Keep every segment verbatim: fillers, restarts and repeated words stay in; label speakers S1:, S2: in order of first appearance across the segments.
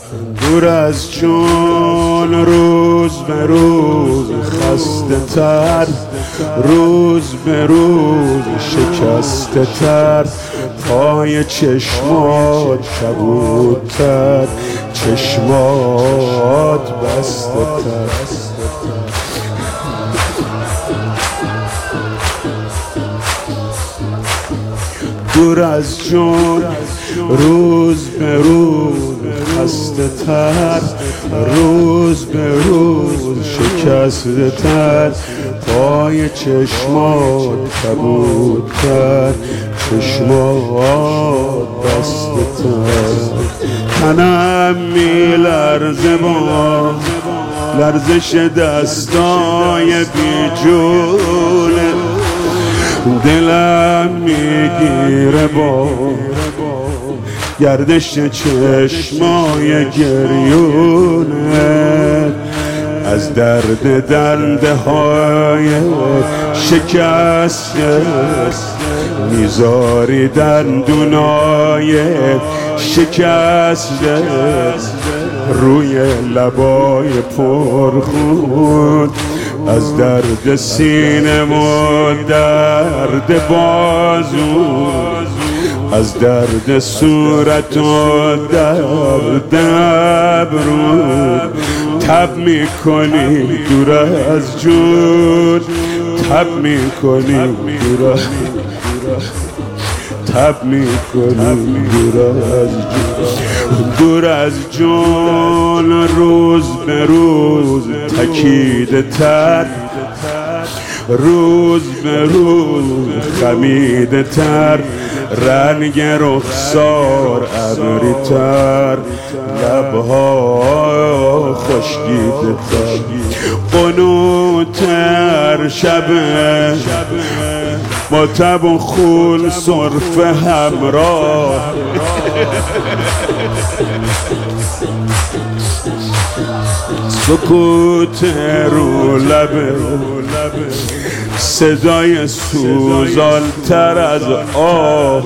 S1: دور از جون روز به روز خسته تر، روز به روز شکسته تر، پای چشمات کبودتر، چشمات بسته تر. دور از جون روز به روز خسته تر، روز به روز شکسته تر، پای چشمات کبودتر، چشمات بسته تر. تنم میلرزه با لرزش دستای بیجونه، دلم میگیره با گردش چشمای گریونه، از درد دنده های شکسته میذاری دندونای شکسته روی لبای پرخون، از درد سینه و درد بازو، از درد صورت و درد ابرو، تب میکنی دور از جون، تب میکنی دور تب میکنی دور از جون. دور از جون روز به روز تکیده تر، روز به روز خمیده تر، رنگ رخسار ابری تر، لبها خشکیده تر، قنوتر شبه با تب و خون سرف همراه، سکوت رو لبه صدای سوزان تر از آه.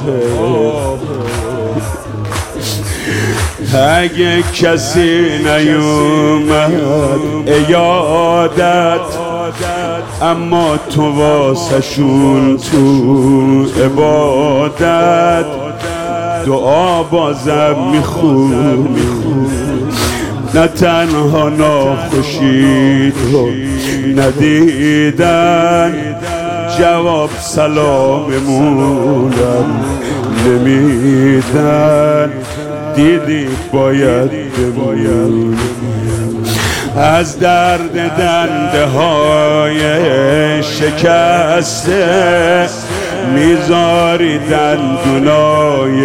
S1: اگه کسی نیومد عیادت، اما تو واسه شون تو عبادت دعا بازم میخونی، نه تنها ناخوشی رو ندیدن، جواب سلاممونم نمیدن، دیدی باید بمونی. از درد دنده های شکسته میذاری دندونای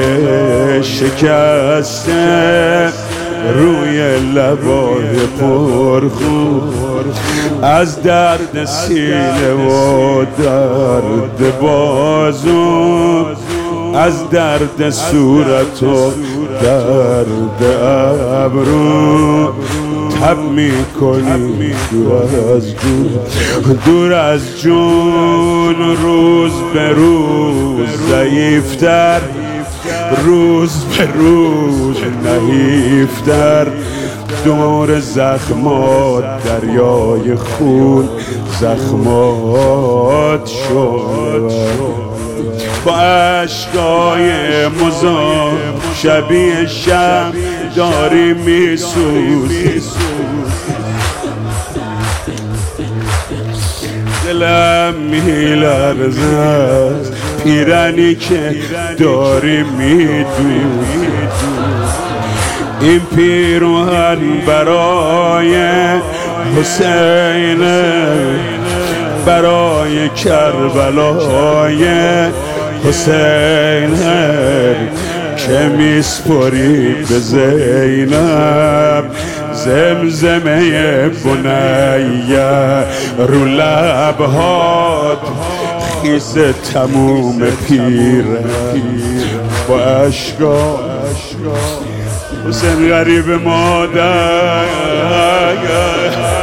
S1: شکسته روی لبای پرخون، از درد سینه و درد بازو، از درد صورت و درد ابرو، تب میکنی دور از جون. دور از جون روز به روز ضعیفتر، روز به روز نحیفتر، دور زخمات دریای خون زخمات شد، با عشقای مزار شبیه شم داری میسوزی، دلم میلرزد پیرنی که داری میدوزی. این پیروهن برای حسین، برای کربلای حسین که میسپری به زینب، زمزمه بنیه رو لبهات خیز تموم پیره، با عشقا حسین غریب مادر